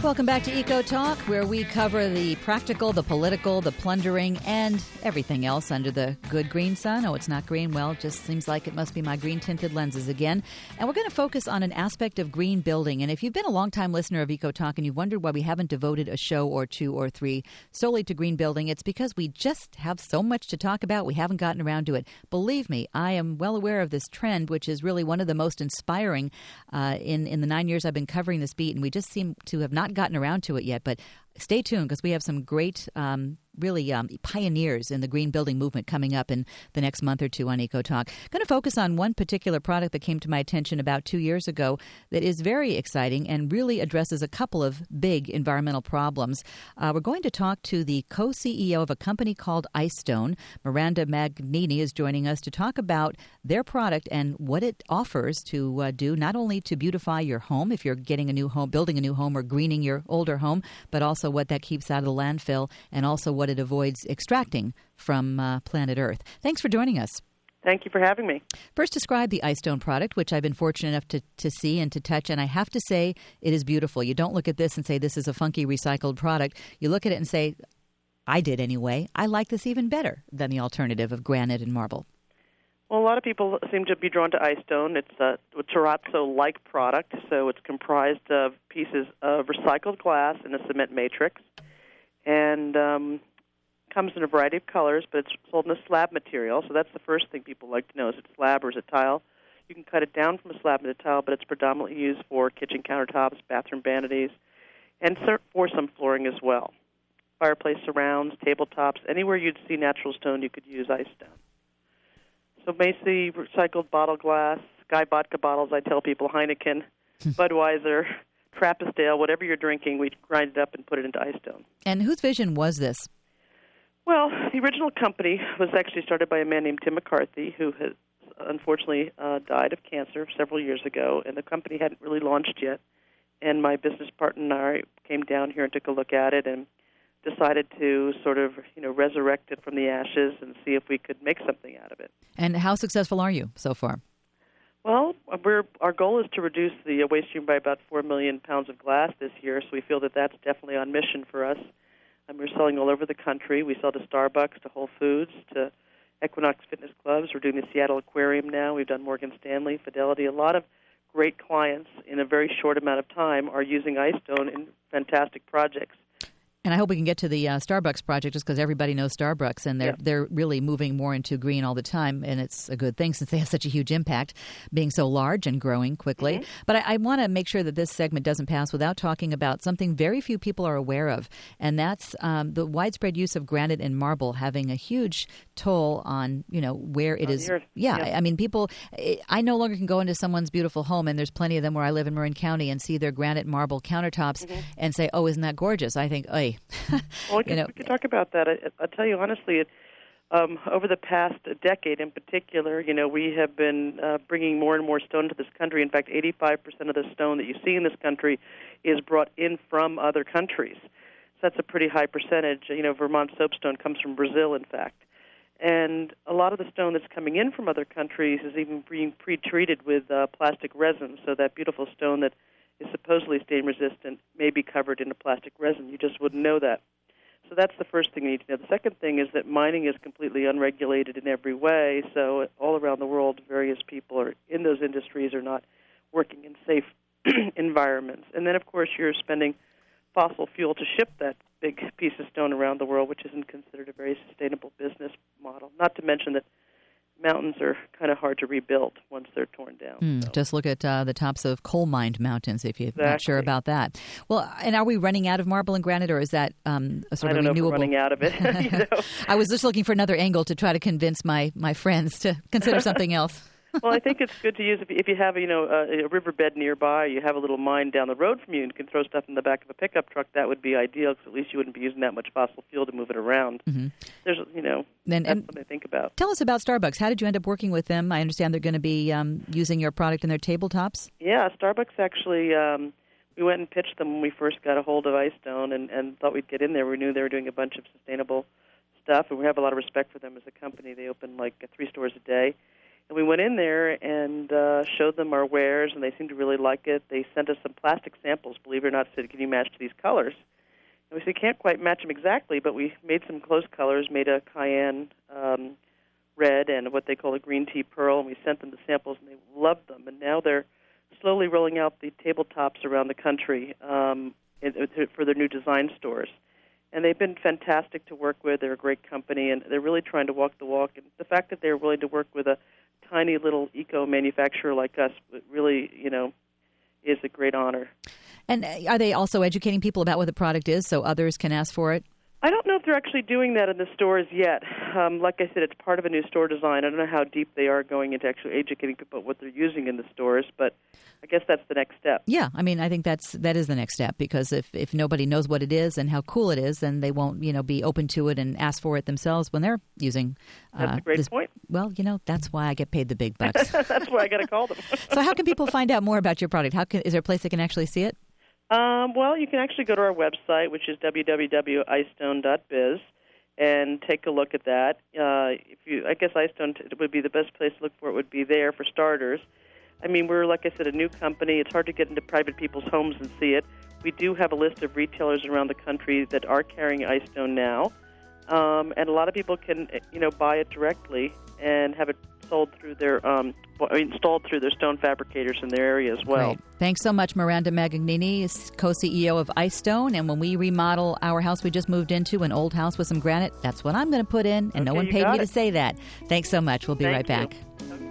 Welcome back to Eco Talk, where we cover the practical, the political, the plundering, and everything else under the good green sun. Oh, it's not green? Well, it just seems like it must be my green-tinted lenses again. And we're going to focus on an aspect of green building. And if you've been a long-time listener of Eco Talk and you've wondered why we haven't devoted a show or two or three solely to green building, it's because we just have so much to talk about. We haven't gotten around to it. Believe me, I am well aware of this trend, which is really one of the most inspiring in the 9 years I've been covering this beat, and we just seem to have not gotten around to it yet. But stay tuned, because we have some great pioneers in the green building movement coming up in the next month or two on Eco Talk. Going to focus on one particular product that came to my attention about 2 years ago that is very exciting and really addresses a couple of big environmental problems. We're going to talk to the co-CEO of a company called Icestone. Miranda Magnini is joining us to talk about their product and what it offers to do not only to beautify your home if you're getting a new home, building a new home, or greening your older home, but also what that keeps out of the landfill and also what it avoids extracting from planet Earth. Thanks for joining us. Thank you for having me. First, describe the Icestone product, which I've been fortunate enough to see and to touch, and I have to say it is beautiful. You don't look at this and say this is a funky recycled product. You look at it and say, I did anyway, I like this even better than the alternative of granite and marble. Well, a lot of people seem to be drawn to Icestone. It's a terrazzo-like product, so it's comprised of pieces of recycled glass in a cement matrix, and comes in a variety of colors, but it's sold in a slab material, so that's the first thing people like to know. Is it slab or is it tile? You can cut it down from a slab to tile, but it's predominantly used for kitchen countertops, bathroom vanities, and for some flooring as well. Fireplace surrounds, tabletops, anywhere you'd see natural stone, you could use Icestone. So basically, recycled bottle glass, Sky vodka bottles, I tell people, Heineken, Budweiser, Trappist Ale, whatever you're drinking, we grind it up and put it into Icestone. And whose vision was this? Well, the original company was actually started by a man named Tim McCarthy, who has unfortunately died of cancer several years ago, and the company hadn't really launched yet. And my business partner and I came down here and took a look at it and decided to sort of, resurrect it from the ashes and see if we could make something out of it. And how successful are you so far? Well, our goal is to reduce the waste stream by about 4 million pounds of glass this year, so we feel that that's definitely on mission for us. And we're selling all over the country. We sell to Starbucks, to Whole Foods, to Equinox Fitness Clubs. We're doing the Seattle Aquarium now. We've done Morgan Stanley, Fidelity. A lot of great clients in a very short amount of time are using Icestone in fantastic projects. And I hope we can get to the Starbucks project, just because everybody knows Starbucks, and they're really moving more into green all the time, and it's a good thing since they have such a huge impact, being so large and growing quickly. Mm-hmm. But I want to make sure that this segment doesn't pass without talking about something very few people are aware of, and that's the widespread use of granite and marble having a huge toll on, where it is. Yeah, I mean, people, I no longer can go into someone's beautiful home, and there's plenty of them where I live in Marin County, and see their granite marble countertops and say, oh, isn't that gorgeous? I think, hey. Well, we could talk about that. I'll tell you honestly, over the past decade in particular, we have been bringing more and more stone to this country. In fact, 85% of the stone that you see in this country is brought in from other countries. So that's a pretty high percentage. Vermont soapstone comes from Brazil, in fact. And a lot of the stone that's coming in from other countries is even being pre-treated with plastic resin, so that beautiful stone that is supposedly stain-resistant may be covered in a plastic resin. You just wouldn't know that. So that's the first thing you need to know. The second thing is that mining is completely unregulated in every way, so all around the world, various people are in those industries are not working in safe environments. And then, of course, you're spending fossil fuel to ship that big piece of stone around the world, which isn't considered a very sustainable business model, not to mention that mountains are kind of hard to rebuild once they're torn down. So. Just look at the tops of coal-mined mountains if you're not sure about that. Well, and are we running out of marble and granite, or is that a sort of renewable? I don't know if we're running out of it. I was just looking for another angle to try to convince my friends to consider something else. Well, I think it's good to use if you have a riverbed nearby. You have a little mine down the road from you, and you can throw stuff in the back of a pickup truck. That would be ideal, because at least you wouldn't be using that much fossil fuel to move it around. Mm-hmm. There's that's what I think about. Tell us about Starbucks. How did you end up working with them? I understand they're going to be using your product in their tabletops. Yeah, Starbucks actually. We went and pitched them when we first got a hold of Icestone, and thought we'd get in there. We knew they were doing a bunch of sustainable stuff, and we have a lot of respect for them as a company. They open like 3 stores a day. And we went in there and showed them our wares, and they seemed to really like it. They sent us some plastic samples, believe it or not, said, can you match these colors? And we said, can't quite match them exactly, but we made some close colors, made a cayenne red and what they call a green tea pearl, and we sent them the samples, and they loved them. And now they're slowly rolling out the tabletops around the country for their new design stores. And they've been fantastic to work with. They're a great company, and they're really trying to walk the walk. And the fact that they're willing to work with a tiny little eco-manufacturer like us really, is a great honor. And are they also educating people about what the product is so others can ask for it? I don't know if they're actually doing that in the stores yet. Like I said, it's part of a new store design. I don't know how deep they are going into actually educating people what they're using in the stores, but I guess that's the next step. Yeah, I mean, I think that is the next step, because if nobody knows what it is and how cool it is, then they won't, be open to it and ask for it themselves when they're using. That's a great point. Well, that's why I get paid the big bucks. That's why I got to call them. So how can people find out more about your product? Is there a place they can actually see it? Well, you can actually go to our website, which is www.icestone.biz, and take a look at that. I guess iStone would be the best place to look for it. Would be there for starters. I mean, we're, like I said, a new company. It's hard to get into private people's homes and see it. We do have a list of retailers around the country that are carrying iStone now, and a lot of people can, buy it directly and have it sold through their installed through their stone fabricators in their area as well. Great. Thanks so much, Miranda Magagnini, co-CEO of iStone. And when we remodel our house we just moved into, an old house with some granite, that's what I'm going to put in, and no one paid me to say that. Thanks so much. We'll be right back. Okay.